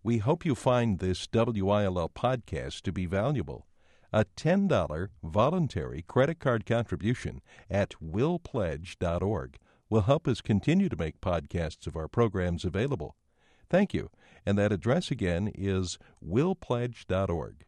We hope you find this WILL podcast to be valuable. A $10 voluntary credit card contribution at willpledge.org will help us continue to make podcasts of our programs available. Thank you. And that address again is willpledge.org.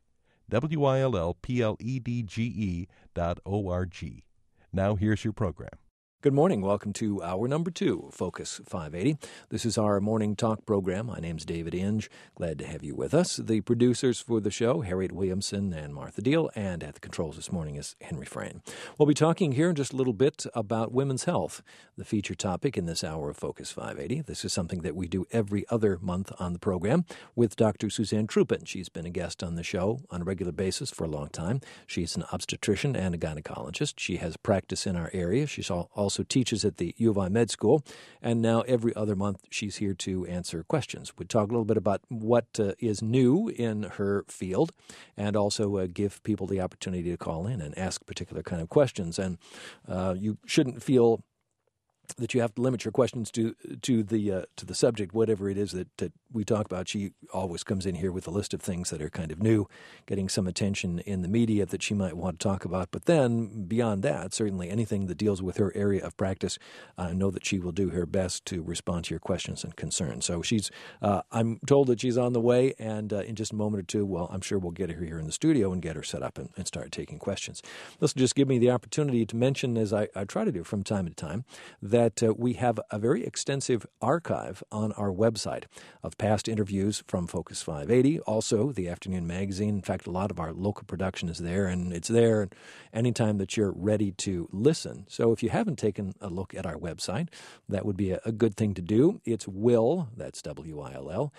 WILLPLEDGE.org. Now here's your program. Good morning. Welcome to hour number 2 of Focus 580. This is our morning talk program. My name's David Inge. Glad to have you with us. The producers for the show, Harriet Williamson and Martha Deal, and at the controls this morning is Henry Frayne. We'll be talking here in just a little bit about women's health, the feature topic in this hour of Focus 580. This is something that we do every other month on the program with Dr. Suzanne Trupin. She's been a guest on the show on a regular basis for a long time. She's an obstetrician and a gynecologist. She has practice in our area. She's also teaches at the U of I Med School, and now every other month she's here to answer questions. We talk a little bit about what is new in her field, and also give people the opportunity to call in and ask particular kind of questions. And you shouldn't feel that you have to limit your questions to the subject, whatever it is that we talk about. She always comes in here with a list of things that are kind of new, getting some attention in the media that she might want to talk about. But then beyond that, certainly anything that deals with her area of practice, I know that she will do her best to respond to your questions and concerns. So she's, I'm told that she's on the way, and in just a moment or two, well, I'm sure we'll get her here in the studio and get her set up and start taking questions. This will just give me the opportunity to mention, as I try to do from time to time, that we have a very extensive archive on our website of past interviews from Focus 580, also the afternoon magazine. In fact, a lot of our local production is there, and it's there anytime that you're ready to listen. So if you haven't taken a look at our website, that would be a good thing to do. It's will, that's W-I-L-L,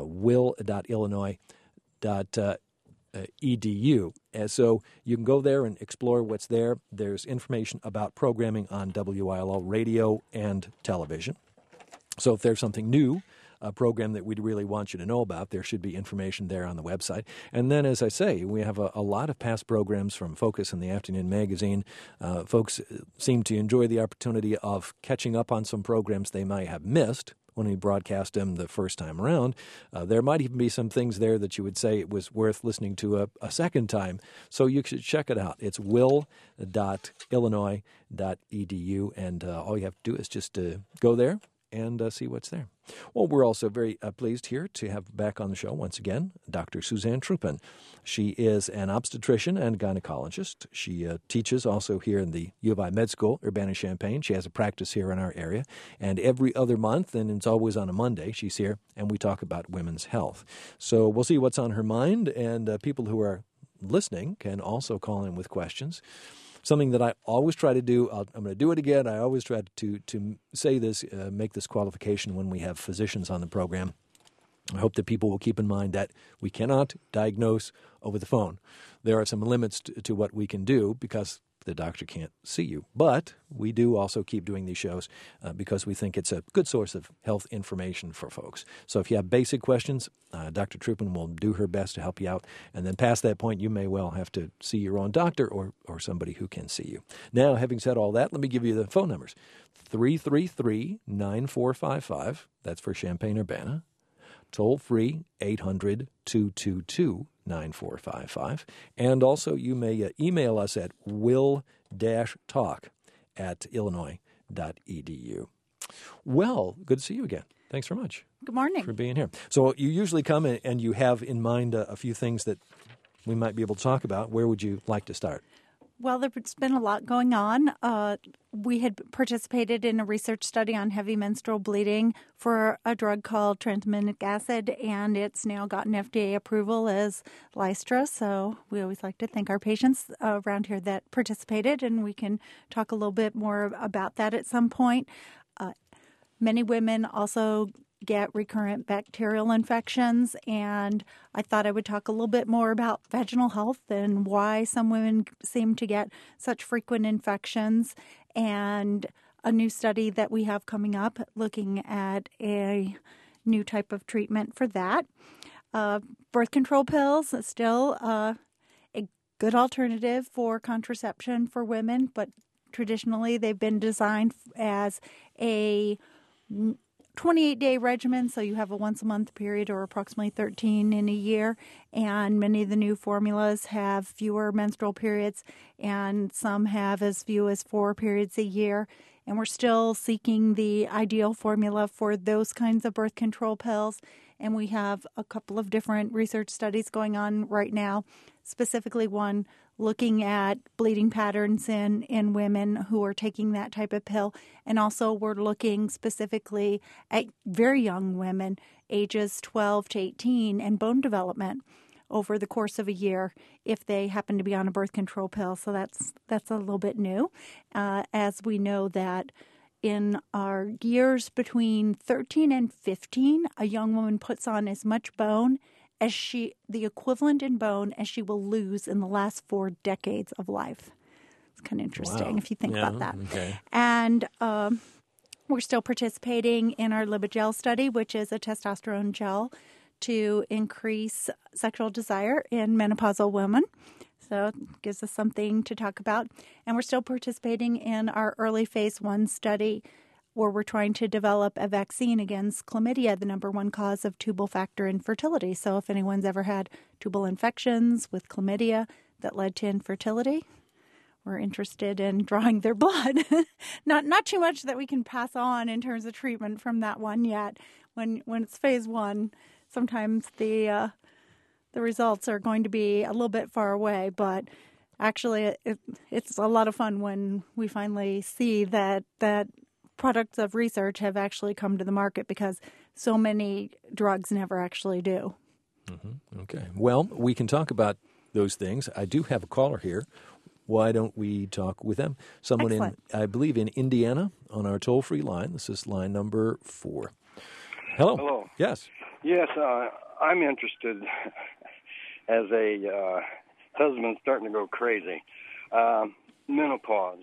will.illinois.edu. So you can go there and explore what's there. There's information about programming on WILL radio and television. So if there's something new, a program that we'd really want you to know about, there should be information there on the website. And then, as I say, we have a lot of past programs from Focus and the Afternoon Magazine. Folks seem to enjoy the opportunity of catching up on some programs they might have missed when we broadcast them the first time around. There might even be some things there that you would say it was worth listening to a second time. So you should check it out. It's will.illinois.edu, and all you have to do is just go there and see what's there. Well, we're also very pleased here to have back on the show once again Dr. Suzanne Trupin. She is an obstetrician and gynecologist. She teaches also here in the U of I Med School, Urbana-Champaign. She has a practice here in our area. And every other month, and it's always on a Monday, she's here, and we talk about women's health. So we'll see what's on her mind, and people who are listening can also call in with questions. Something that I always try to do, I'm going to do it again, I always try to say this, make this qualification when we have physicians on the program. I hope that people will keep in mind that we cannot diagnose over the phone. There are some limits to what we can do because the doctor can't see you. But we do also keep doing these shows because we think it's a good source of health information for folks. So if you have basic questions, Dr. Trupin will do her best to help you out. And then past that point, you may well have to see your own doctor or somebody who can see you. Now, having said all that, let me give you the phone numbers. 333-9455. That's for Champaign-Urbana. Toll free, 800-222-9455. And also you may email us at will-talk@illinois.edu. Well, good to see you again. Thanks very much. Good morning. For being here. So you usually come and you have in mind a few things that we might be able to talk about. Where would you like to start? Well, there's been a lot going on. We had participated in a research study on heavy menstrual bleeding for a drug called tranexamic acid, and it's now gotten FDA approval as Lystra. So we always like to thank our patients around here that participated, and we can talk a little bit more about that at some point. Many women also get recurrent bacterial infections, and I thought I would talk a little bit more about vaginal health and why some women seem to get such frequent infections, and a new study that we have coming up looking at a new type of treatment for that. Birth control pills is still a good alternative for contraception for women, but traditionally they've been designed as a 28-day regimen, so you have a once-a-month period or approximately 13 in a year, and many of the new formulas have fewer menstrual periods, and some have as few as 4 periods a year. And we're still seeking the ideal formula for those kinds of birth control pills, and we have a couple of different research studies going on right now, specifically one looking at bleeding patterns in women who are taking that type of pill. And also we're looking specifically at very young women, ages 12 to 18, and bone development over the course of a year if they happen to be on a birth control pill. So that's a little bit new, as we know that in our years between 13 and 15, a young woman puts on as much bone as the equivalent in bone as she will lose in the last 4 decades of life. It's kind of interesting if you think about that. Okay. And we're still participating in our Libigel study, which is a testosterone gel to increase sexual desire in menopausal women. So it gives us something to talk about. And we're still participating in our early phase 1 study where we're trying to develop a vaccine against chlamydia, the number 1 cause of tubal factor infertility. So if anyone's ever had tubal infections with chlamydia that led to infertility, we're interested in drawing their blood. Not too much that we can pass on in terms of treatment from that one yet. When it's phase 1, sometimes the results are going to be a little bit far away, but actually it's a lot of fun when we finally see that products of research have actually come to the market, because so many drugs never actually do. Mm-hmm. Okay. Well, we can talk about those things. I do have a caller here. Why don't we talk with them? Someone Excellent. I believe in Indiana on our toll-free line. This is line number 4. Hello. Hello. Yes. Yes, I'm interested as a husband starting to go crazy. Menopause.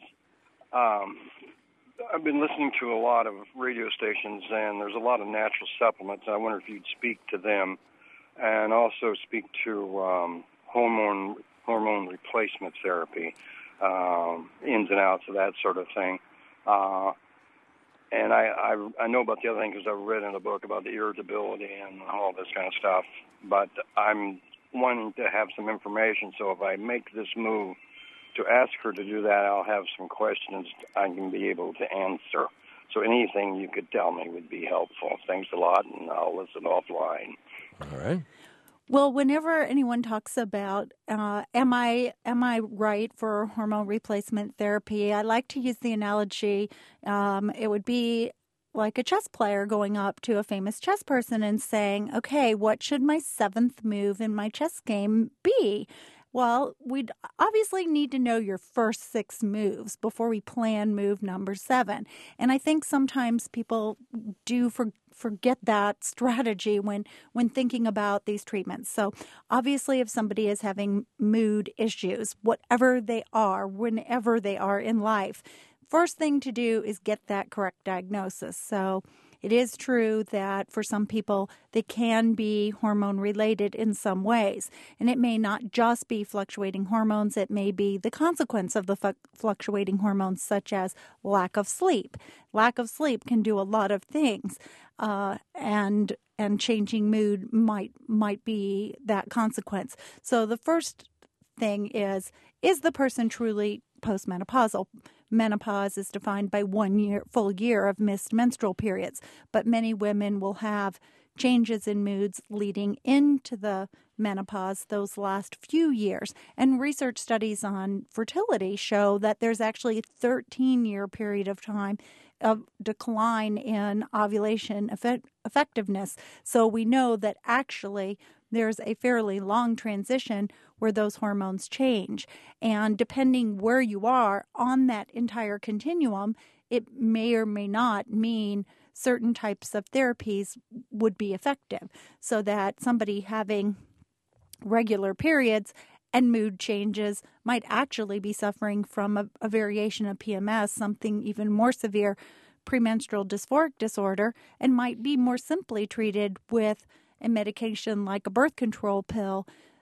I've been listening to a lot of radio stations, and there's a lot of natural supplements. I wonder if you'd speak to them, and also speak to hormone replacement therapy, ins and outs of that sort of thing. And I know about the other thing because I've read in a book about the irritability and all this kind of stuff. But I'm wanting to have some information, so if I make this move to ask her to do that, I'll have some questions I can be able to answer. So anything you could tell me would be helpful. Thanks a lot, and I'll listen offline. All right. Well, whenever anyone talks about am I right for hormone replacement therapy, I like to use the analogy. It would be like a chess player going up to a famous chess person and saying, okay, what should my 7th move in my chess game be? Well, we'd obviously need to know your first 6 moves before we plan move number 7. And I think sometimes people do forget that strategy when thinking about these treatments. So obviously if somebody is having mood issues, whatever they are, whenever they are in life, first thing to do is get that correct diagnosis. So it is true that for some people, they can be hormone related in some ways. And it may not just be fluctuating hormones. It may be the consequence of the fluctuating hormones, such as lack of sleep. Lack of sleep can do a lot of things. And changing mood might be that consequence. So the first thing is the person truly postmenopausal? Menopause is defined by 1 full year of missed menstrual periods, but many women will have changes in moods leading into the menopause those last few years. And research studies on fertility show that there's actually a 13-year period of time of decline in ovulation effectiveness. So we know that actually there's a fairly long transition where those hormones change. And depending where you are on that entire continuum, it may or may not mean certain types of therapies would be effective. So that somebody having regular periods and mood changes might actually be suffering from a variation of PMS, something even more severe, premenstrual dysphoric disorder, and might be more simply treated with a medication like a birth control pill.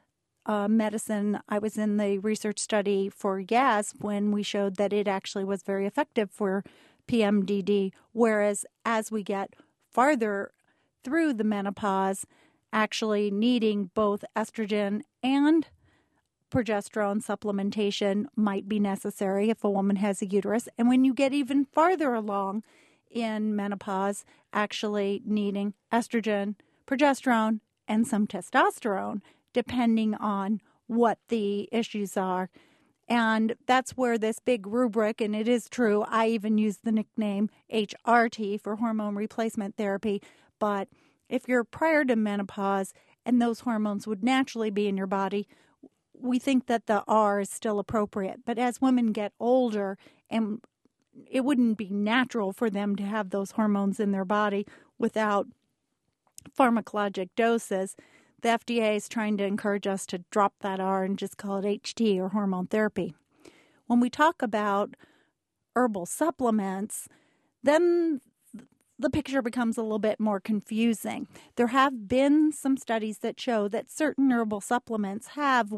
Medicine, I was in the research study for Yaz when we showed that it actually was very effective for PMDD, whereas as we get farther through the menopause, actually needing both estrogen and progesterone supplementation might be necessary if a woman has a uterus. And when you get even farther along in menopause, actually needing estrogen, progesterone, and some testosterone, depending on what the issues are. And that's where this big rubric, and it is true, I even use the nickname HRT for hormone replacement therapy. But if you're prior to menopause and those hormones would naturally be in your body, we think that the R is still appropriate. But as women get older, and it wouldn't be natural for them to have those hormones in their body without pharmacologic doses, the FDA is trying to encourage us to drop that R and just call it HT, or hormone therapy. When we talk about herbal supplements, then the picture becomes a little bit more confusing. There have been some studies that show that certain herbal supplements have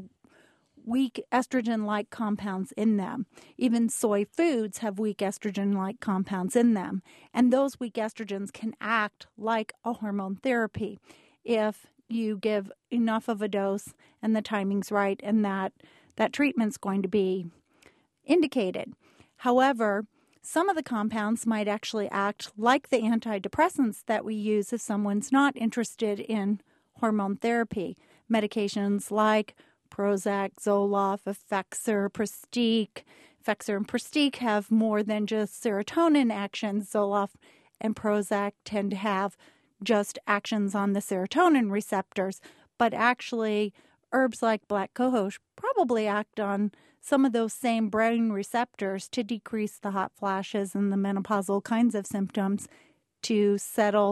weak estrogen-like compounds in them. Even soy foods have weak estrogen-like compounds in them. And those weak estrogens can act like a hormone therapy if you give enough of a dose and the timing's right, and that treatment's going to be indicated. However, some of the compounds might actually act like the antidepressants that we use if someone's not interested in hormone therapy. Medications like Prozac, Zoloft, Effexor, Pristiq. Effexor and Pristiq have more than just serotonin actions. Zoloft and Prozac tend to have just actions on the serotonin receptors, but actually herbs like black cohosh probably act on some of those same brain receptors to decrease the hot flashes and the menopausal kinds of symptoms, to settle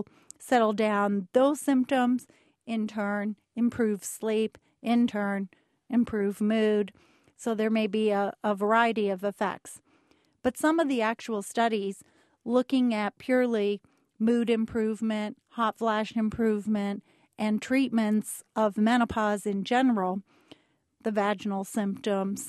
down those symptoms, in turn improve sleep, in turn improve mood. So there may be a variety of effects. But some of the actual studies looking at purely mood improvement, hot flash improvement, and treatments of menopause in general, the vaginal symptoms,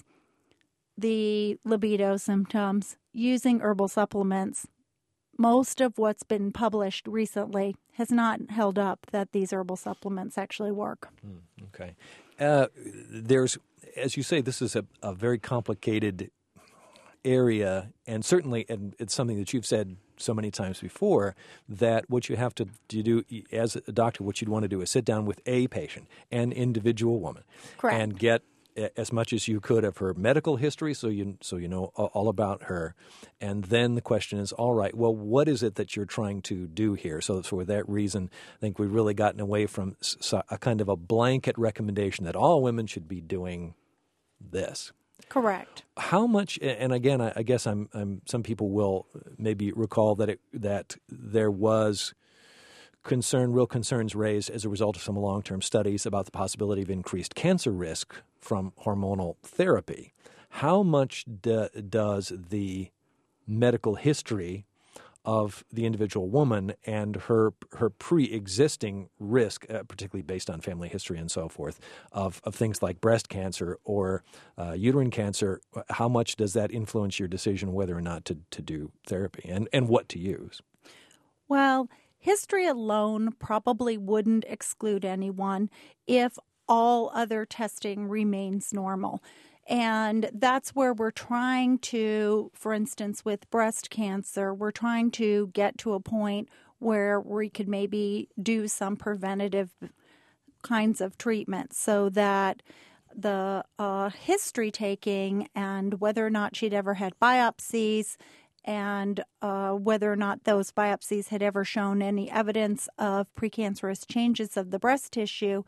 the libido symptoms, using herbal supplements, most of what's been published recently has not held up that these herbal supplements actually work. Okay. There's, as you say, this is a very complicated area, and certainly, and it's something that you've said so many times before, that what you have to do as a doctor, what you'd want to do is sit down with a patient, an individual woman, correct, and get as much as you could of her medical history, so you know all about her. And then the question is, all right, well, what is it that you're trying to do here? So for that reason, I think we've really gotten away from a kind of a blanket recommendation that all women should be doing this. Correct. How much? And again, I guess I'm. Some people will maybe recall that there was real concerns raised as a result of some long-term studies about the possibility of increased cancer risk from hormonal therapy. How much does the medical history of the individual woman and her pre-existing risk, particularly based on family history and so forth, of things like breast cancer or uterine cancer, how much does that influence your decision whether or not to do therapy and what to use? Well, history alone probably wouldn't exclude anyone if all other testing remains normal. And that's where we're trying to, for instance, with breast cancer, we're trying to get to a point where we could maybe do some preventative kinds of treatments so that the history taking and whether or not she'd ever had biopsies and whether or not those biopsies had ever shown any evidence of precancerous changes of the breast tissue.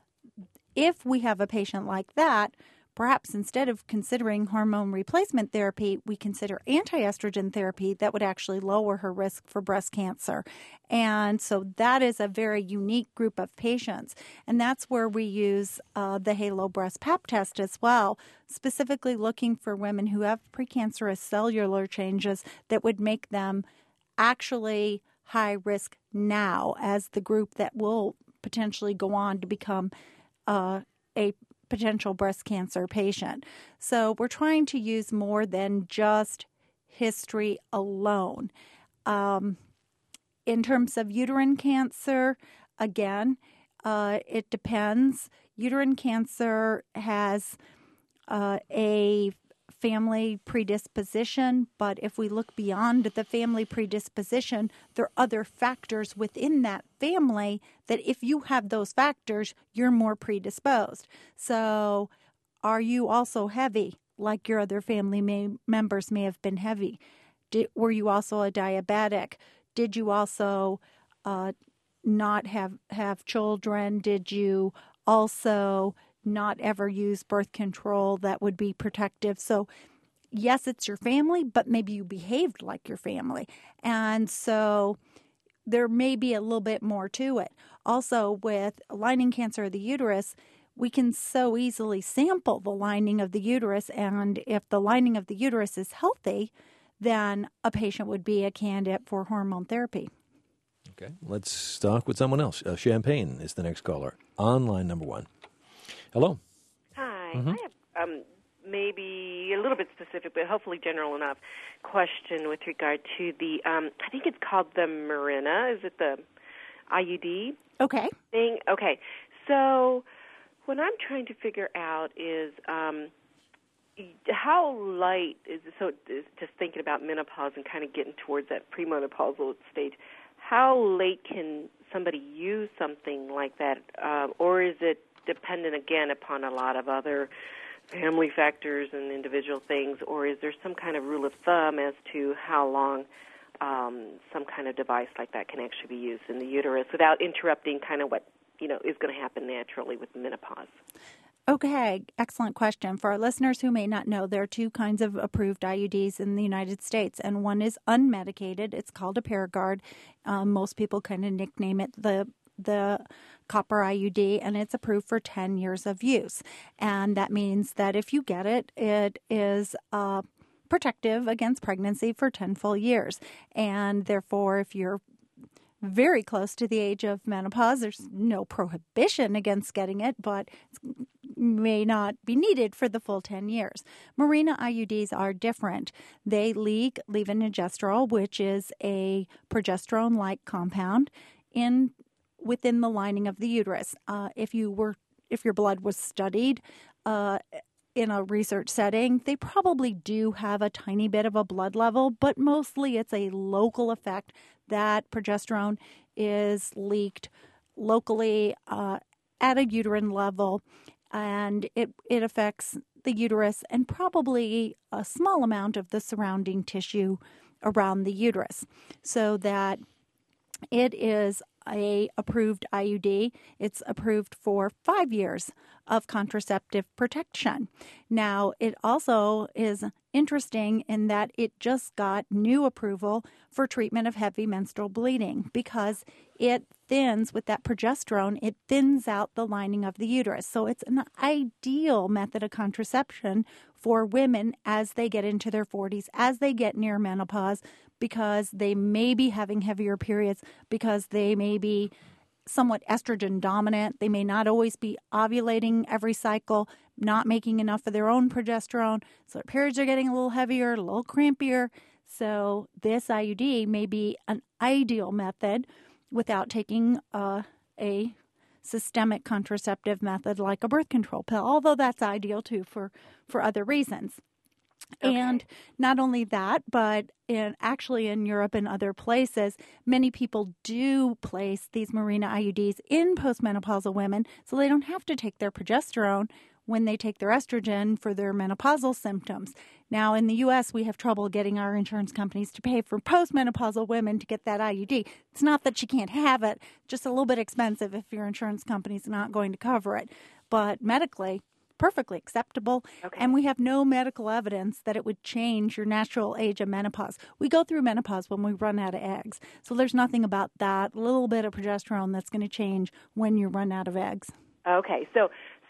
If we have a patient like that, perhaps instead of considering hormone replacement therapy, we consider anti-estrogen therapy that would actually lower her risk for breast cancer. And so that is a very unique group of patients. And that's where we use the Halo Breast Pap test as well, specifically looking for women who have precancerous cellular changes that would make them actually high risk now as the group that will potentially go on to become a potential breast cancer patient. So we're trying to use more than just history alone. In terms of uterine cancer, again, it depends. Uterine cancer has a family predisposition, but if we look beyond the family predisposition, there are other factors within that family that if you have those factors, you're more predisposed. So are you also heavy, like your other family members may have been heavy? Were you also a diabetic? Did you also not have children? Did you also not ever use birth control that would be protective? So yes, it's your family, but maybe you behaved like your family. And so there may be a little bit more to it. Also, with lining cancer of the uterus, we can so easily sample the lining of the uterus. And if the lining of the uterus is healthy, then a patient would be a candidate for hormone therapy. Okay, let's talk with someone else. Champagne is the next caller on line number 1. Hello. Hi. I have maybe a little bit specific, but hopefully general enough question with regard to the, I think it's called the Mirena. Is it the IUD Okay. thing? Okay. So what I'm trying to figure out is how light is just thinking about menopause and kind of getting towards that premenopausal stage. How late can somebody use something like that, or is it dependent, again, upon a lot of other family factors and individual things, or is there some kind of rule of thumb as to how long some kind of device like that can actually be used in the uterus without interrupting kind of what is going to happen naturally with menopause? Okay, excellent question. For our listeners who may not know, there are 2 kinds of approved IUDs in the United States, and one is unmedicated. It's called a Paragard. Most people kind of nickname it the copper IUD, and it's approved for 10 years of use. And that means that if you get it, it is protective against pregnancy for 10 full years. And therefore, if you're very close to the age of menopause, there's no prohibition against getting it, but it may not be needed for the full 10 years. Mirena IUDs are different. They leak levonorgestrel, which is a progesterone-like compound, within the lining of the uterus. If your blood was studied in a research setting, they probably do have a tiny bit of a blood level, but mostly it's a local effect that progesterone is leaked locally at a uterine level, and it affects the uterus and probably a small amount of the surrounding tissue around the uterus, so that it is a approved IUD. It's approved for 5 years of contraceptive protection. Now, it also is interesting in that it just got new approval for treatment of heavy menstrual bleeding because it thins with that progesterone. It thins out the lining of the uterus. So it's an ideal method of contraception for women as they get into their 40s, as they get near menopause, because they may be having heavier periods, because they may be somewhat estrogen dominant. They may not always be ovulating every cycle, not making enough of their own progesterone. So their periods are getting a little heavier, a little crampier. So this IUD may be an ideal method without taking a systemic contraceptive method like a birth control pill, although that's ideal too for other reasons. Okay. And not only that, but actually in Europe and other places, many people do place these Mirena IUDs in postmenopausal women so they don't have to take their progesterone when they take their estrogen for their menopausal symptoms. Now, in the U.S., we have trouble getting our insurance companies to pay for postmenopausal women to get that IUD. It's not that you can't have it, just a little bit expensive if your insurance company's not going to cover it. But medically, perfectly acceptable. Okay. And we have no medical evidence that it would change your natural age of menopause. We go through menopause when we run out of eggs. So there's nothing about that little bit of progesterone that's going to change when you run out of eggs. Okay. So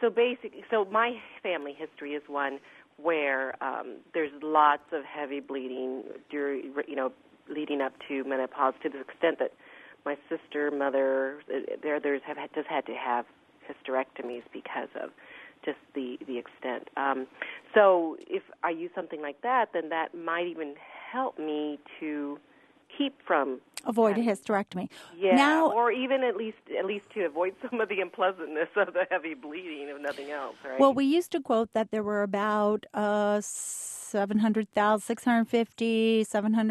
my family history is one where there's lots of heavy bleeding leading up to menopause, to the extent that my sister, mother, others have just had to have hysterectomies because of just the extent. So if I use something like that, then that might even help me to keep from avoid a hysterectomy. Yeah, now, or even at least to avoid some of the unpleasantness of the heavy bleeding, if nothing else, right? Well, we used to quote that there were about 700,000, 650,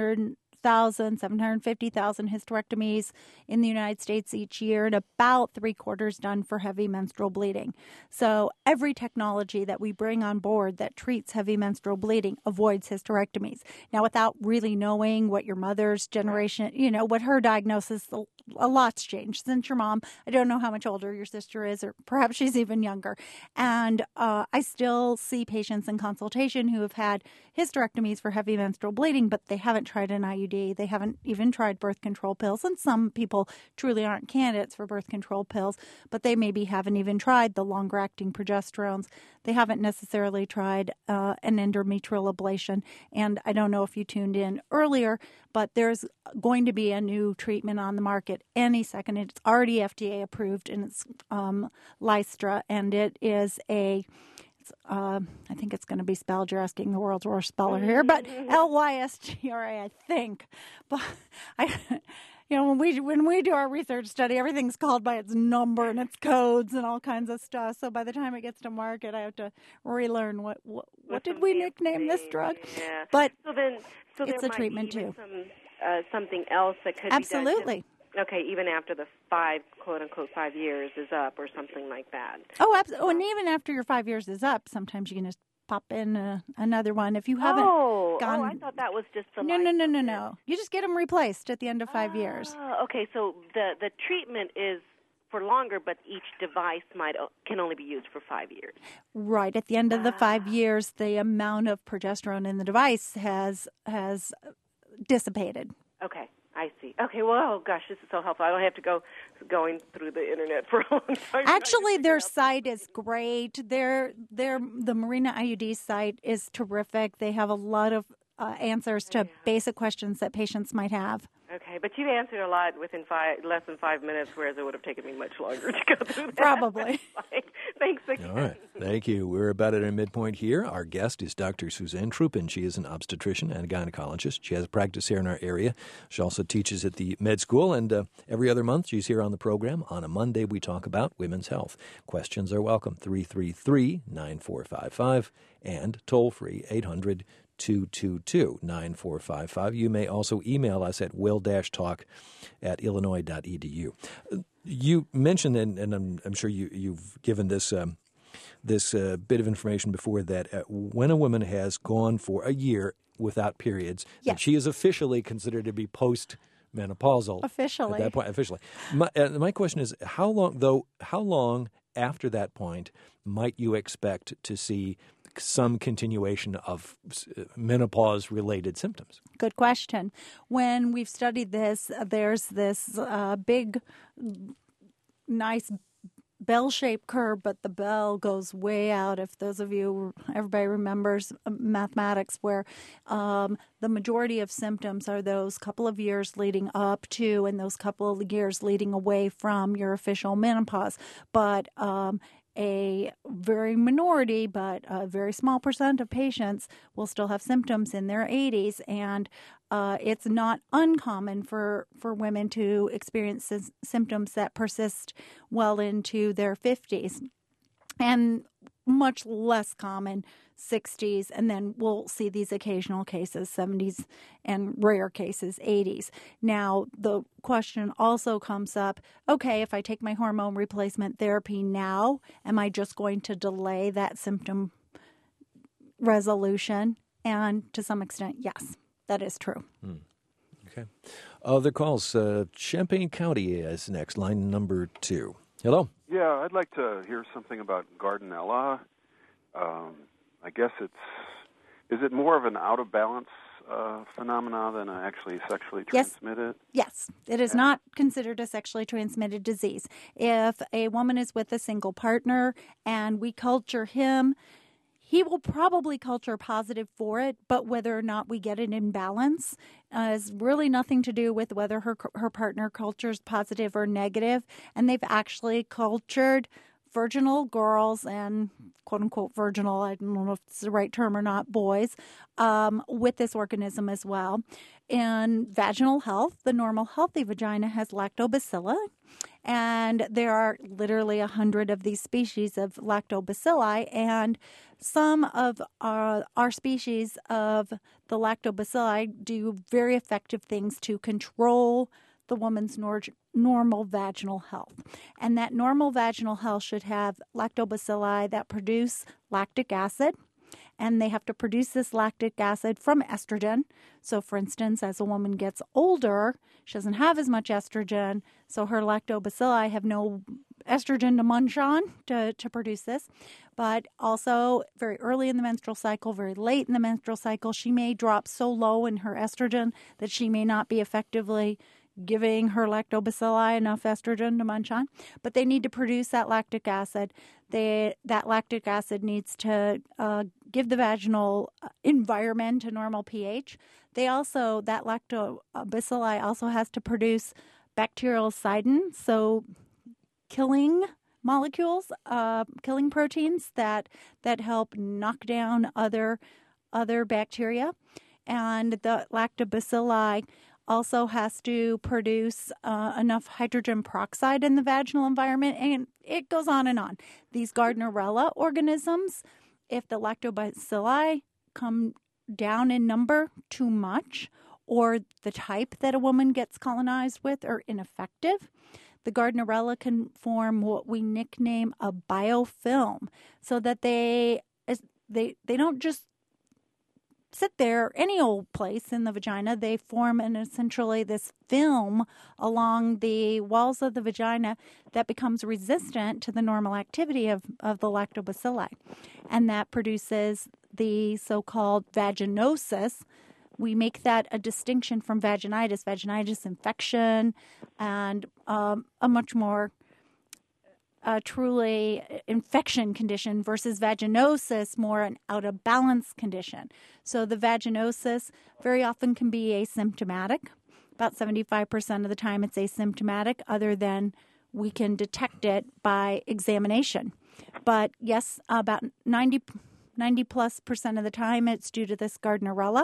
750,000 hysterectomies in the United States each year, and about 3/4 done for heavy menstrual bleeding. So every technology that we bring on board that treats heavy menstrual bleeding avoids hysterectomies. Now, without really knowing what your mother's generation, what her diagnosis, a lot's changed since your mom. I don't know how much older your sister is, or perhaps she's even younger. And I still see patients in consultation who have had hysterectomies for heavy menstrual bleeding, but they haven't tried an IUD. They haven't even tried birth control pills. And some people truly aren't candidates for birth control pills, but they maybe haven't even tried the longer-acting progesterones. They haven't necessarily tried an endometrial ablation. And I don't know if you tuned in earlier, but there's going to be a new treatment on the market any second. It's already FDA approved, and it's Lystra, and it is I think it's going to be spelled. You're asking the world's worst speller here, but Lystra, I think. But when we do our research study, everything's called by its number and its codes and all kinds of stuff. So by the time it gets to market, I have to relearn what did we nickname this drug? Yeah. But so it's there a treatment might be even something else that could absolutely. be done. Okay, even after the 5 years is up or something like that. Oh, absolutely. And even after your 5 years is up, sometimes you can just pop in another one if you haven't gone. Oh, I thought that was just the No. You just get them replaced at the end of 5 years. Okay, so the treatment is for longer, but each device can only be used for 5 years. Right. At the end of the 5 years, the amount of progesterone in the device has dissipated. Okay. I see. Okay, well, gosh, this is so helpful. I don't have to going through the internet for a long time. Actually, their site is great. The Mirena IUD site is terrific. They have a lot of answers to basic questions that patients might have. Okay, but you answered a lot within less than 5 minutes, whereas it would have taken me much longer to go through that. Probably. Thanks again. All right. Thank you. We're about at our midpoint here. Our guest is Dr. Suzanne Trupin. She is an obstetrician and a gynecologist. She has a practice here in our area. She also teaches at the med school, and every other month she's here on the program. On a Monday, we talk about women's health. Questions are welcome, 333-9455, and toll-free, 800-222-9455. You may also email us at will-talk@illinois.edu. You mentioned, and I'm sure you've given this bit of information before, that when a woman has gone for a year without periods, that she is officially considered to be post-menopausal. Officially. At that point, officially. My question is, how long after that point might you expect to see some continuation of menopause-related symptoms? Good question. When we've studied this, there's this big, nice bell-shaped curve, but the bell goes way out. If everybody remembers mathematics, where the majority of symptoms are those couple of years leading up to and those couple of years leading away from your official menopause. But a very minority, but a very small percent of patients will still have symptoms in their 80s, and it's not uncommon for women to experience symptoms that persist well into their 50s, and much less common 60s, and then we'll see these occasional cases, 70s, and rare cases, 80s. Now, the question also comes up, okay, if I take my hormone replacement therapy now, am I just going to delay that symptom resolution? And to some extent, yes, that is true. Okay. Other calls. Champaign County is next, line number 2. Hello. Yeah, I'd like to hear something about Gardnerella. I guess is it more of an out-of-balance phenomena than actually sexually transmitted? Yes, it is not considered a sexually transmitted disease. If a woman is with a single partner and we culture him, he will probably culture positive for it, but whether or not we get an imbalance has really nothing to do with whether her partner cultures positive or negative. And they've actually cultured virginal girls and quote-unquote virginal, I don't know if it's the right term or not, boys, with this organism as well. In vaginal health, the normal healthy vagina has lactobacilli, and there are literally 100 of these species of lactobacilli, and some of our species of the lactobacilli do very effective things to control the woman's normal vaginal health. And that normal vaginal health should have lactobacilli that produce lactic acid, and they have to produce this lactic acid from estrogen. So, for instance, as a woman gets older, she doesn't have as much estrogen, so her lactobacilli have no estrogen to munch on to produce this. But also, very early in the menstrual cycle, very late in the menstrual cycle, she may drop so low in her estrogen that she may not be effectively giving her lactobacilli enough estrogen to munch on, but they need to produce that lactic acid. That lactic acid needs to give the vaginal environment a normal pH. That lactobacilli also has to produce bactericidin, so killing molecules, killing proteins that help knock down other bacteria. And the lactobacilli also has to produce enough hydrogen peroxide in the vaginal environment, and it goes on and on. These Gardnerella organisms, if the lactobacilli come down in number too much, or the type that a woman gets colonized with are ineffective, the Gardnerella can form what we nickname a biofilm, so that they don't just sit there any old place in the vagina. They form essentially this film along the walls of the vagina that becomes resistant to the normal activity of the lactobacilli. And that produces the so-called vaginosis. We make that a distinction from vaginitis. Vaginitis infection, and a much more truly infection condition versus vaginosis, more an out of balance condition. So the vaginosis very often can be asymptomatic. About 75% of the time it's asymptomatic, other than we can detect it by examination. But yes, about 90 plus % of the time it's due to this Gardnerella.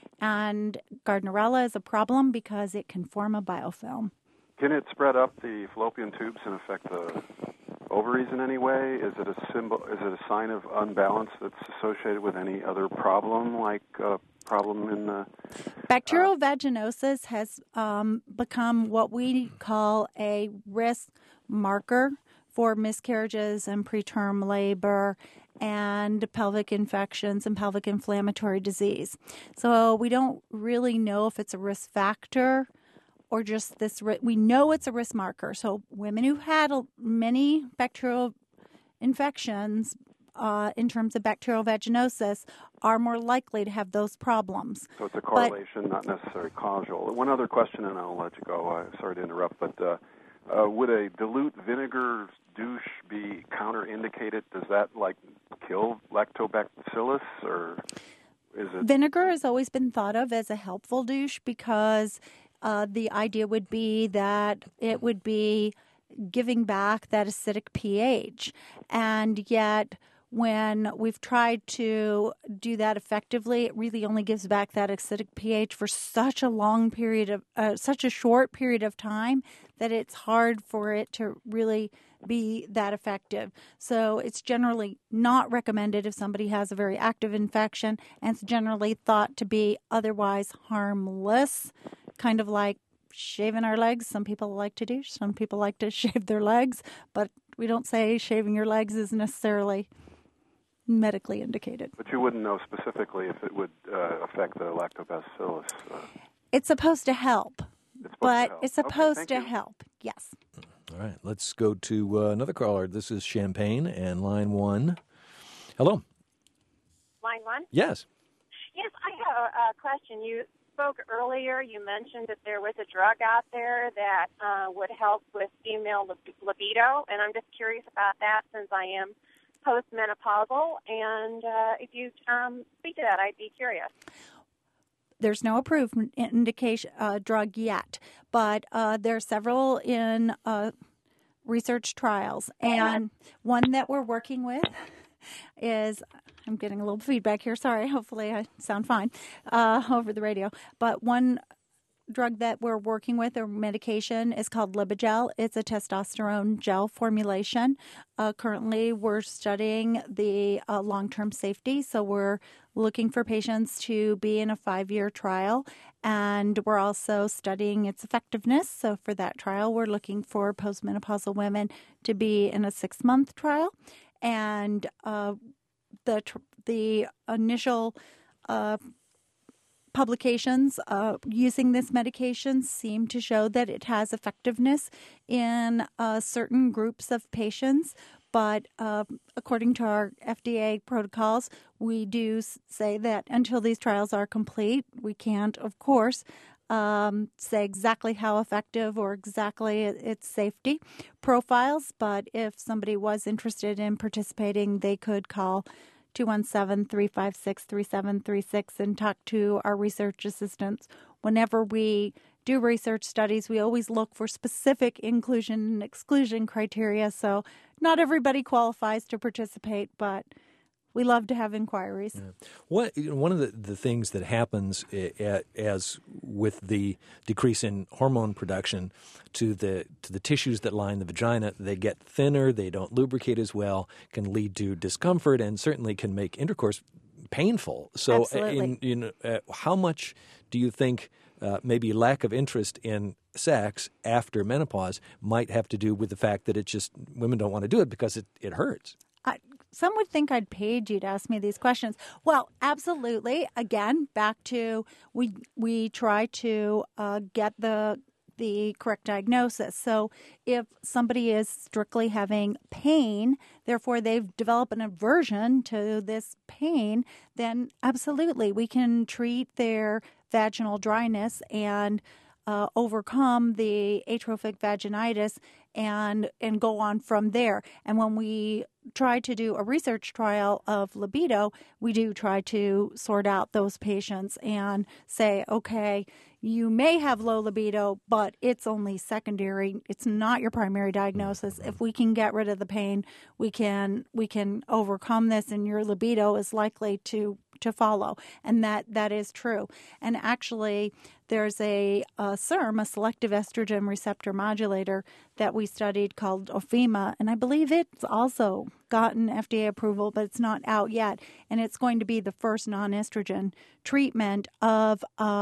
And Gardnerella is a problem because it can form a biofilm. Can it spread up the fallopian tubes and affect the ovaries in any way? Is it a symbol? Is it a sign of unbalance that's associated with any other problem, like a problem in the bacterial vaginosis has become what we call a risk marker for miscarriages and preterm labor and pelvic infections and pelvic inflammatory disease. So we don't really know if it's a risk factor or just this. We know it's a risk marker. So women who had many bacterial infections in terms of bacterial vaginosis are more likely to have those problems. So it's a correlation, not necessarily causal. One other question, and I'll let you go. Sorry to interrupt, but would a dilute vinegar douche be counterindicated? Does that kill lactobacillus, or is it? Vinegar has always been thought of as a helpful douche because the idea would be that it would be giving back that acidic pH, and yet when we've tried to do that effectively, it really only gives back that acidic pH for such a long period of, such a short period of time that it's hard for it to really be that effective. So it's generally not recommended if somebody has a very active infection, and it's generally thought to be otherwise harmless, kind of like shaving our legs. Some people like to do, some people like to shave their legs, but we don't say shaving your legs is necessarily medically indicated. But you wouldn't know specifically if it would affect the lactobacillus. It's supposed to help. It's supposed to help. Yes. All right, let's go to another caller. This is Champaign and line 1. Hello. Line 1? Yes. Yes, I have a question. You spoke earlier, you mentioned that there was a drug out there that would help with female libido, and I'm just curious about that since I am postmenopausal, and if you speak to that, I'd be curious. There's no approved drug yet, but there are several in research trials. And one that we're working with is, I'm getting a little feedback here. Sorry. Hopefully I sound fine over the radio. But one drug that we're working with, or medication, is called Libigel. It's a testosterone gel formulation. Currently, we're studying the long-term safety. So we're looking for patients to be in a 5-year trial. And we're also studying its effectiveness. So for that trial, we're looking for postmenopausal women to be in a 6-month trial. And the initial publications using this medication seem to show that it has effectiveness in certain groups of patients. But according to our FDA protocols, we do say that until these trials are complete, we can't, of course, say exactly how effective or exactly its safety profiles. But if somebody was interested in participating, they could call 217-356-3736 and talk to our research assistants. Whenever we do research studies, we always look for specific inclusion and exclusion criteria. So not everybody qualifies to participate, but we love to have inquiries. Yeah. One of the things that happens as with the decrease in hormone production to the tissues that line the vagina, they get thinner, they don't lubricate as well, can lead to discomfort, and certainly can make intercourse painful. So, how much do you think maybe lack of interest in sex after menopause might have to do with the fact that it's just women don't want to do it because it hurts? Some would think I'd paid you to ask me these questions. Well, absolutely. Again, back to we try to get the correct diagnosis. So if somebody is strictly having pain, therefore they've developed an aversion to this pain, then absolutely we can treat their vaginal dryness and overcome the atrophic vaginitis and go on from there. And when we try to do a research trial of libido, we do try to sort out those patients and say, okay, you may have low libido, but it's only secondary. It's not your primary diagnosis. If we can get rid of the pain, we can overcome this, and your libido is likely to follow. And that is true. And actually, there's a SERM, a selective estrogen receptor modulator, that we studied called Ofema, and I believe it's also gotten FDA approval, but it's not out yet. And it's going to be the first non-estrogen treatment of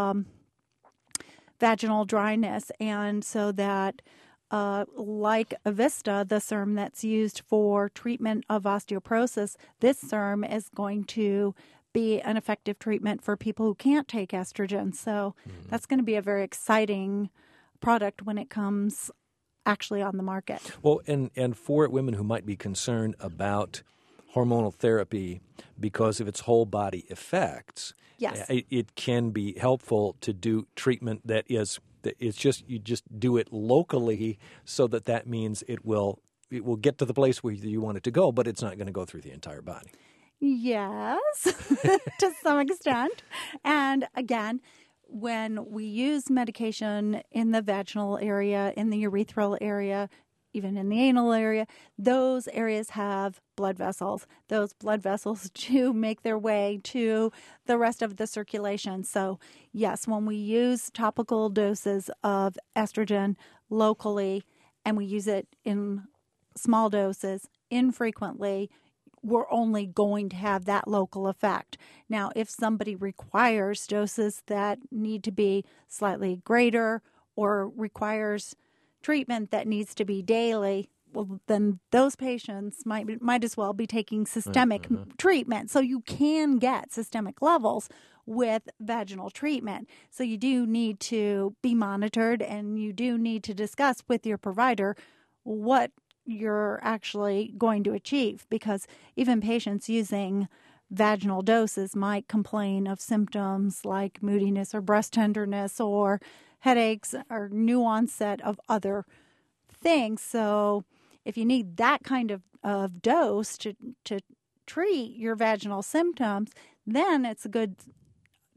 vaginal dryness. And so that like Avista, the SERM that's used for treatment of osteoporosis, this SERM is going to be an effective treatment for people who can't take estrogen. So that's going to be a very exciting product when it comes actually on the market. Well, and for women who might be concerned about hormonal therapy because of its whole body effects, yes, it can be helpful to do treatment that is, it's just, you just do it locally, so that means it will get to the place where you want it to go, but it's not going to go through the entire body. Yes, to some extent. And again, when we use medication in the vaginal area, in the urethral area, even in the anal area, those areas have blood vessels. Those blood vessels do make their way to the rest of the circulation. So yes, when we use topical doses of estrogen locally, and we use it in small doses infrequently, we're only going to have that local effect. Now, if somebody requires doses that need to be slightly greater or requires treatment that needs to be daily, well, then those patients might as well be taking systemic treatment. So you can get systemic levels with vaginal treatment. So you do need to be monitored, and you do need to discuss with your provider what you're actually going to achieve, because even patients using vaginal doses might complain of symptoms like moodiness or breast tenderness or headaches or new onset of other things. So if you need that kind of dose to treat your vaginal symptoms, then it's a good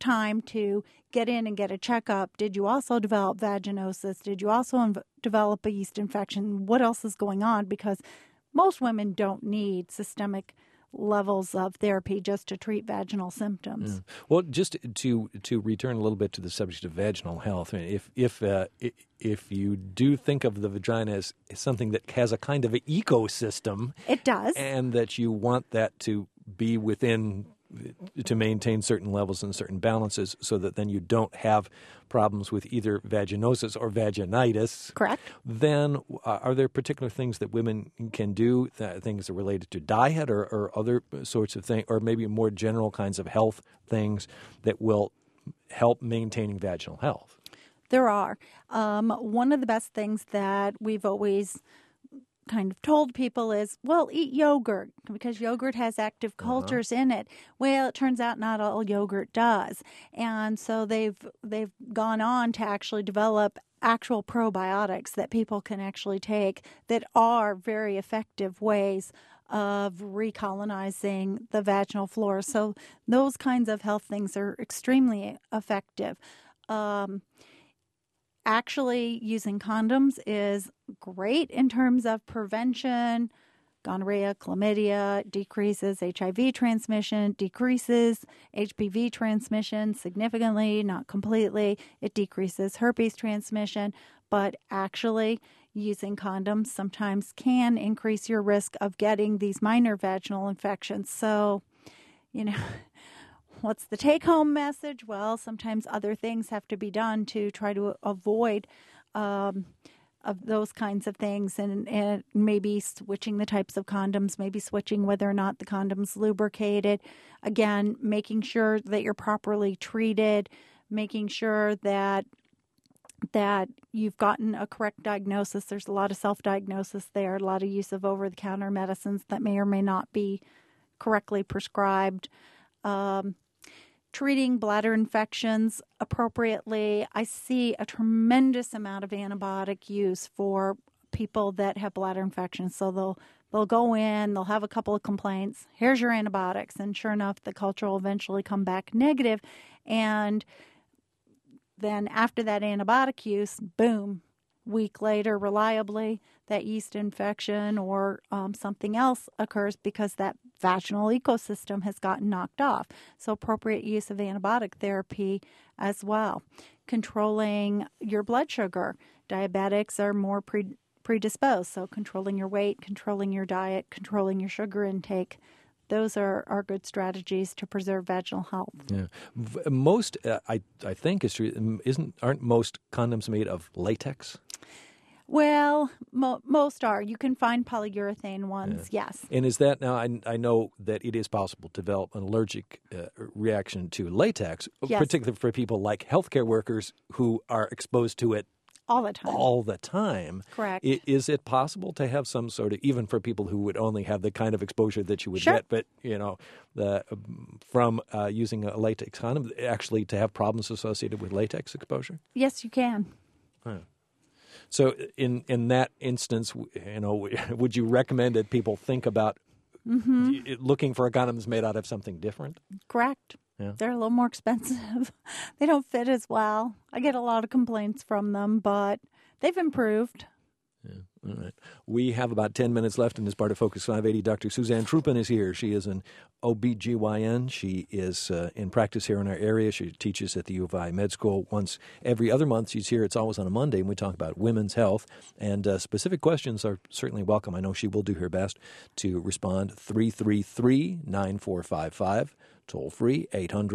time to get in and get a checkup. Did you also develop vaginosis? Did you also develop a yeast infection? What else is going on? Because most women don't need systemic levels of therapy just to treat vaginal symptoms. Well, just to return a little bit to the subject of vaginal health, I mean, if you do think of the vagina as something that has a kind of an ecosystem, it does, and that you want that to be within, to maintain certain levels and certain balances so that then you don't have problems with either vaginosis or vaginitis. Correct. Then are there particular things that women can do, things that are related to diet or other sorts of things, or maybe more general kinds of health things that will help maintaining vaginal health? There are. One of the best things that we've always kind of told people is, well, eat yogurt because yogurt has active cultures in it. Well, it turns out not all yogurt does. And so they've gone on to actually develop actual probiotics that people can actually take that are very effective ways of recolonizing the vaginal flora. So those kinds of health things are extremely effective. Actually, using condoms is great in terms of prevention. Gonorrhea, chlamydia, decreases HIV transmission, decreases HPV transmission significantly, not completely. It decreases herpes transmission, but actually using condoms sometimes can increase your risk of getting these minor vaginal infections. So, what's the take-home message? Well, sometimes other things have to be done to try to avoid of those kinds of things, and maybe switching the types of condoms, maybe switching whether or not the condom's lubricated. Again, making sure that you're properly treated, making sure that you've gotten a correct diagnosis. There's a lot of self-diagnosis there, a lot of use of over-the-counter medicines that may or may not be correctly prescribed. Treating bladder infections appropriately. I see a tremendous amount of antibiotic use for people that have bladder infections. So they'll go in, they'll have a couple of complaints. Here's your antibiotics, and sure enough, the culture will eventually come back negative. And then after that antibiotic use, boom, week later, reliably, that yeast infection or something else occurs because that vaginal ecosystem has gotten knocked off. So appropriate use of antibiotic therapy as well. Controlling your blood sugar. Diabetics are more predisposed. So controlling your weight, controlling your diet, controlling your sugar intake. Those are good strategies to preserve vaginal health. Yeah, most I think is true. Aren't most condoms made of latex? Well, most are. You can find polyurethane ones, yes. And is that now? I know that it is possible to develop an allergic reaction to latex, yes, particularly for people like healthcare workers who are exposed to it all the time. All the time. Correct. Is it possible to have some sort of, even for people who would only have the kind of exposure that you would sure, get, but from using a latex condom, actually to have problems associated with latex exposure? Yes, you can. Huh. So in that instance, would you recommend that people think about looking for a condom that's made out of something different? Correct. Yeah. They're a little more expensive. They don't fit as well. I get a lot of complaints from them, but they've improved. Yeah. All right. We have about 10 minutes left in this part of Focus 580. Dr. Suzanne Truppen is here. She is an OBGYN. She is in practice here in our area. She teaches at the U of I Med School once every other month. She's here. It's always on a Monday, and we talk about women's health. And specific questions are certainly welcome. I know she will do her best to respond. 333-9455. Toll free,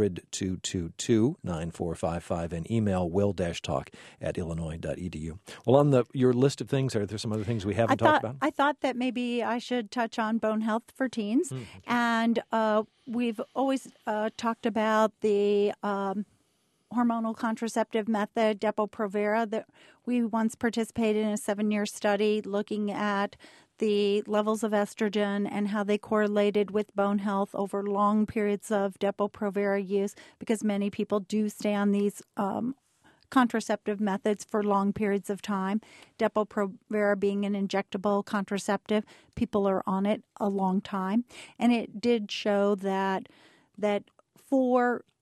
800-222-9455, and email will-talk@illinois.edu. Well, on your list of things, are there some other things we haven't talked about? I thought that maybe I should touch on bone health for teens. And we've always talked about the hormonal contraceptive method, Depo-Provera, that we once participated in a 7-year study looking at the levels of estrogen and how they correlated with bone health over long periods of Depo-Provera use, because many people do stay on these contraceptive methods for long periods of time. Depo-Provera being an injectable contraceptive, people are on it a long time. And it did show that for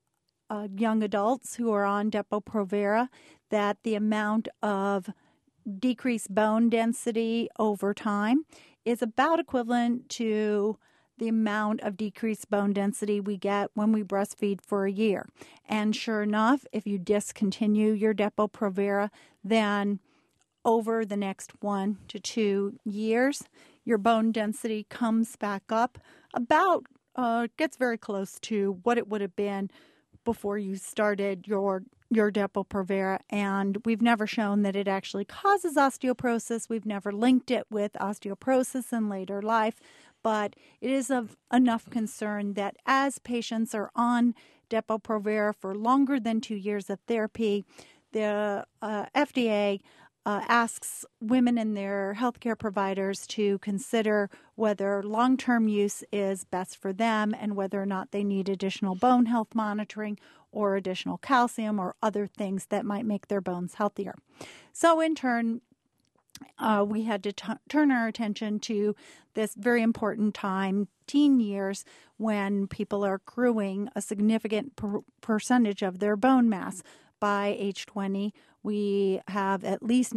young adults who are on Depo-Provera that the amount of decreased bone density over time is about equivalent to the amount of decreased bone density we get when we breastfeed for a year. And sure enough, if you discontinue your Depo-Provera, then over the next 1 to 2 years, your bone density comes back up about, gets very close to what it would have been before you started your Depo-Provera, and we've never shown that it actually causes osteoporosis. We've never linked it with osteoporosis in later life, but it is of enough concern that as patients are on Depo-Provera for longer than 2 years of therapy, the FDA asks women and their healthcare providers to consider whether long-term use is best for them and whether or not they need additional bone health monitoring or additional calcium or other things that might make their bones healthier. So in turn, we had to turn our attention to this very important time, teen years, when people are accruing a significant percentage of their bone mass. By age 20, we have at least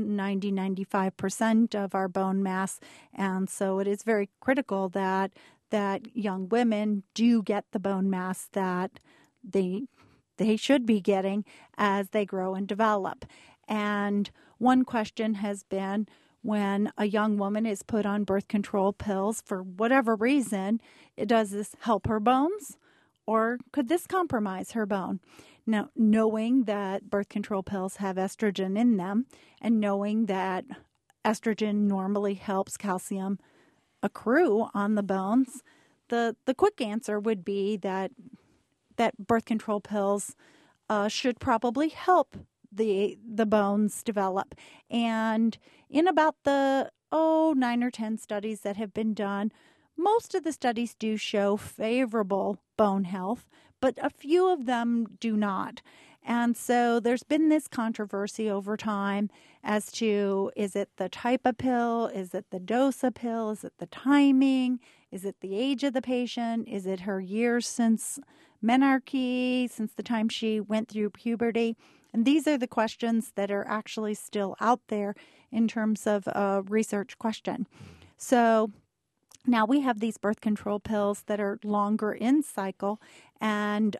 90-95% of our bone mass, and so it is very critical that young women do get the bone mass that they should be getting as they grow and develop. And one question has been, when a young woman is put on birth control pills for whatever reason, does this help her bones or could this compromise her bone? Now, knowing that birth control pills have estrogen in them and knowing that estrogen normally helps calcium accrue on the bones, the quick answer would be that birth control pills should probably help the bones develop. And in about the 9 or 10 studies that have been done, most of the studies do show favorable bone health, but a few of them do not. And so there's been this controversy over time as to, is it the type of pill? Is it the dose of pill? Is it the timing? Is it the age of the patient? Is it her years since menarche, since the time she went through puberty? And these are the questions that are actually still out there in terms of a research question. So now we have these birth control pills that are longer in cycle, and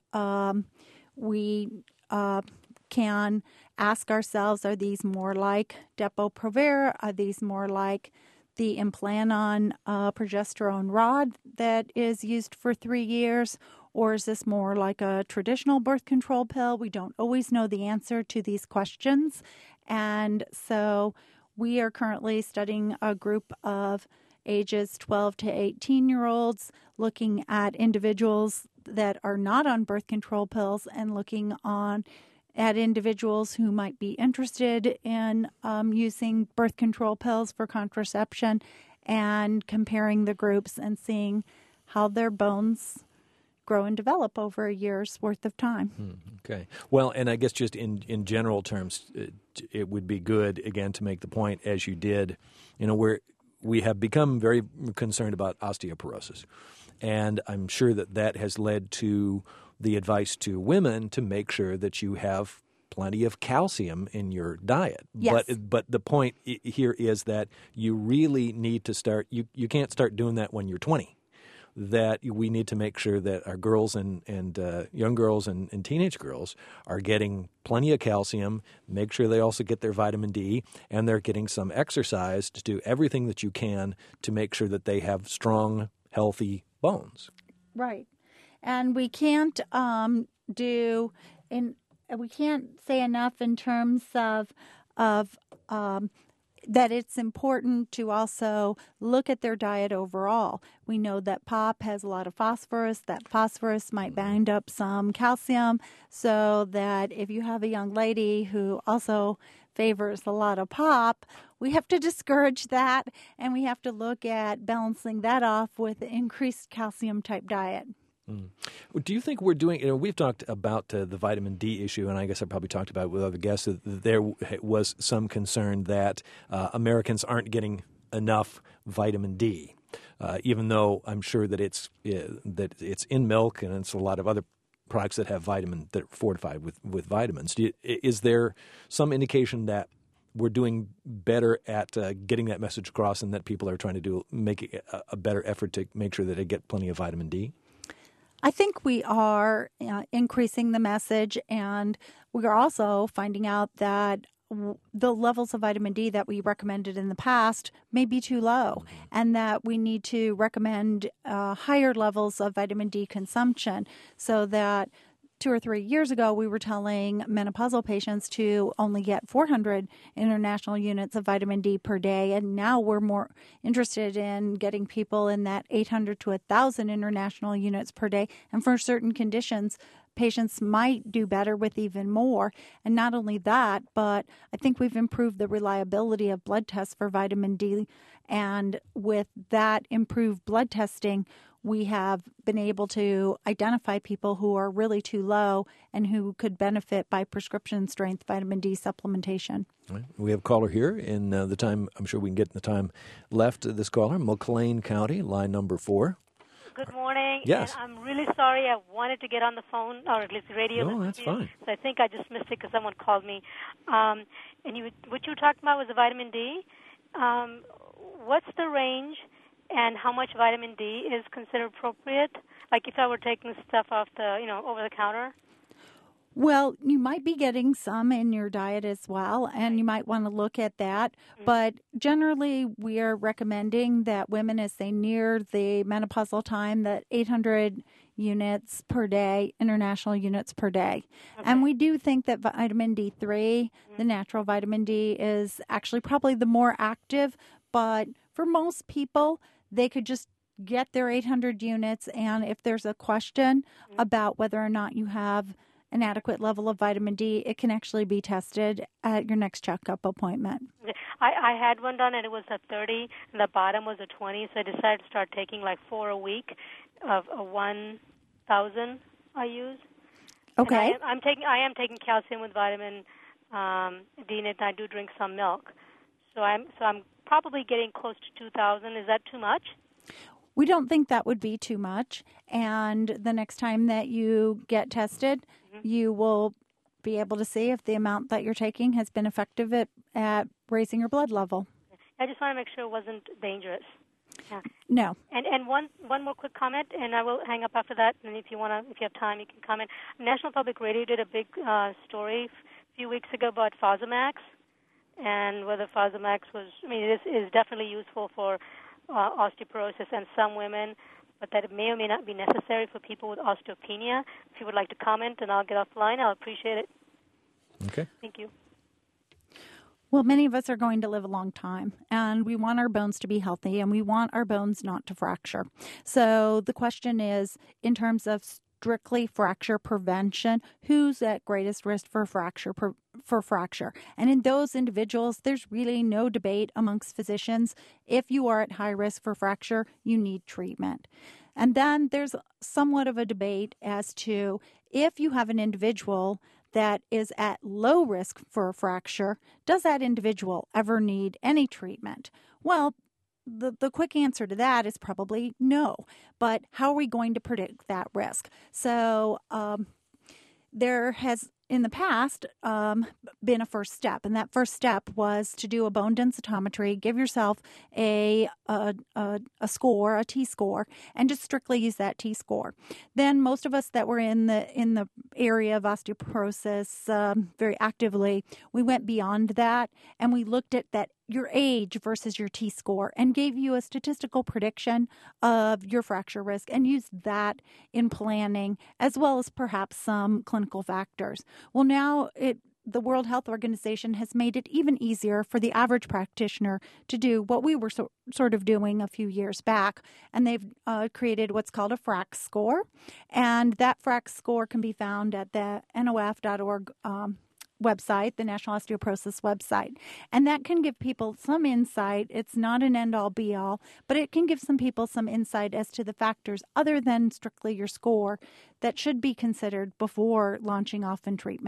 we can ask ourselves, are these more like Depo-Provera? Are these more like the Implanon progesterone rod that is used for 3 years? Or is this more like a traditional birth control pill? We don't always know the answer to these questions. And so we are currently studying a group of ages 12 to 18-year-olds, looking at individuals that are not on birth control pills and looking at individuals who might be interested in using birth control pills for contraception and comparing the groups and seeing how their bones grow and develop over a year's worth of time. Okay. Well, and I guess just in general terms, it would be good, again, to make the point, as you did, we have become very concerned about osteoporosis. And I'm sure that has led to the advice to women to make sure that you have plenty of calcium in your diet. Yes. But the point here is that you really need to start, you can't start doing that when you're 20. That we need to make sure that our girls and young girls and teenage girls are getting plenty of calcium, make sure they also get their vitamin D, and they're getting some exercise to do everything that you can to make sure that they have strong, healthy bones. Right. And we can't we can't say enough in terms of that it's important to also look at their diet overall. We know that pop has a lot of phosphorus. That phosphorus might bind up some calcium, so that if you have a young lady who also favors a lot of pop, we have to discourage that, and we have to look at balancing that off with an increased calcium type diet. Do you think we're doing, we've talked about the vitamin D issue, and I guess I probably talked about it with other guests, that there was some concern that Americans aren't getting enough vitamin D, even though I'm sure that it's in milk and it's a lot of other products that have that are fortified with vitamins. Is there some indication that we're doing better at getting that message across, and that people are trying to make a better effort to make sure that they get plenty of vitamin D? I think we are increasing the message, and we are also finding out that the levels of vitamin D that we recommended in the past may be too low, and that we need to recommend higher levels of vitamin D consumption, so that 2 or 3 years ago, we were telling menopausal patients to only get 400 international units of vitamin D per day. And now we're more interested in getting people in that 800 to 1,000 international units per day. And for certain conditions, patients might do better with even more. And not only that, but I think we've improved the reliability of blood tests for vitamin D. And with that improved blood testing, we have been able to identify people who are really too low and who could benefit by prescription strength vitamin D supplementation. Right. We have a caller here in the time, I'm sure we can get in the time left. This caller, McLean County, line number 4. Good morning. Yes. And I'm really sorry. I wanted to get on the phone, or at least the radio. No, that's fine. So I think I just missed it because someone called me. And what you were talking about was the vitamin D. What's the range? And how much vitamin D is considered appropriate? Like if I were taking stuff off the, over the counter? Well, you might be getting some in your diet as well, and you might want to look at that. Mm-hmm. But generally, we are recommending that women, as they near the menopausal time, that 800 units per day, international units per day. Okay. And we do think that vitamin D3, the natural vitamin D, is actually probably the more active. But for most people, they could just get their 800 units, and if there's a question about whether or not you have an adequate level of vitamin D, it can actually be tested at your next checkup appointment. I had one done, and it was a 30, and the bottom was a 20, so I decided to start taking like 4 a week of a 1,000 I use. Okay. And I am taking calcium with vitamin D in it, and I do drink some milk. So I'm probably getting close to 2,000. Is that too much? We don't think that would be too much. And the next time that you get tested, you will be able to see if the amount that you're taking has been effective at raising your blood level. I just want to make sure it wasn't dangerous. Yeah. No. And one more quick comment, and I will hang up after that. And if you have time, you can comment. National Public Radio did a big story a few weeks ago about Fosamax. And whether Fosamax it is definitely useful for osteoporosis and some women, but that it may or may not be necessary for people with osteopenia. If you would like to comment, and I'll get off the line, I'll appreciate it. Okay. Thank you. Well, many of us are going to live a long time, and we want our bones to be healthy, and we want our bones not to fracture. So the question is, in terms of strictly fracture prevention, who's at greatest risk for fracture? And in those individuals, there's really no debate amongst physicians. If you are at high risk for fracture, you need treatment. And then there's somewhat of a debate as to if you have an individual that is at low risk for a fracture, does that individual ever need any treatment? Well, the quick answer to that is probably no. But how are we going to predict that risk? So there has, in the past, been a first step. And that first step was to do a bone densitometry, give yourself a score, a T-score, and just strictly use that T-score. Then most of us that were in the area of osteoporosis very actively, we went beyond that, and we looked at that your age versus your T-score and gave you a statistical prediction of your fracture risk and used that in planning, as well as perhaps some clinical factors. Well, now the World Health Organization has made it even easier for the average practitioner to do what we were sort of doing a few years back. And they've created what's called a FRAX score. And that FRAX score can be found at the NOF.org website, the National Osteoporosis website. And that can give people some insight. It's not an end-all, be-all, but it can give some people some insight as to the factors other than strictly your score that should be considered before launching off in treatment.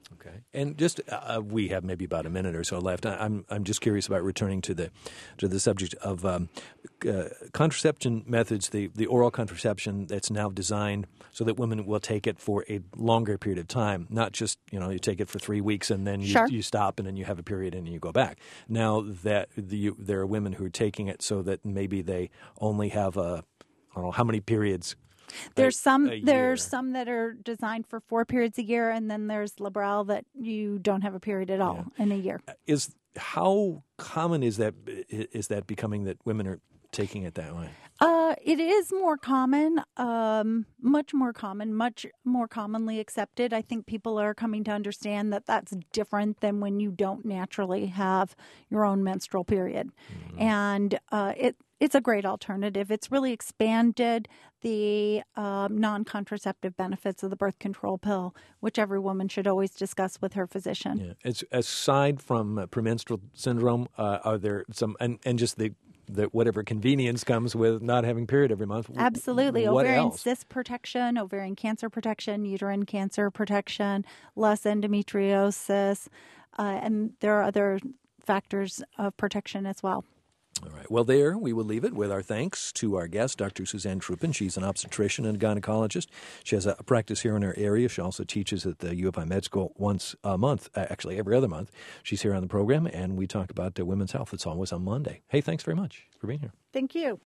Okay, and just we have maybe about a minute or so left. I'm just curious about returning to the subject of contraception methods, the oral contraception that's now designed so that women will take it for a longer period of time, not just you take it for 3 weeks and then you stop and then you have a period and you go back. Now that there are women who are taking it so that maybe they only have I don't know how many periods. There's some that are designed for 4 periods a year, and then there's Liberal that you don't have a period at all in a year. How common is that becoming that women are taking it that way? It is more common, much more commonly accepted. I think people are coming to understand that that's different than when you don't naturally have your own menstrual period. Mm-hmm. And it's a great alternative. It's really expanded the non-contraceptive benefits of the birth control pill, which every woman should always discuss with her physician. Yeah. It's, aside from premenstrual syndrome, are there some, and just the whatever convenience comes with not having period every month? Absolutely. What ovarian else? cyst protection, ovarian cancer protection, uterine cancer protection, less endometriosis, and there are other factors of protection as well. All right. Well, there we will leave it with our thanks to our guest, Dr. Suzanne Truppen. She's an obstetrician and gynecologist. She has a practice here in our area. She also teaches at the U of I Med School once a month, actually every other month. She's here on the program, and we talk about women's health. It's always on Monday. Hey, thanks very much for being here. Thank you.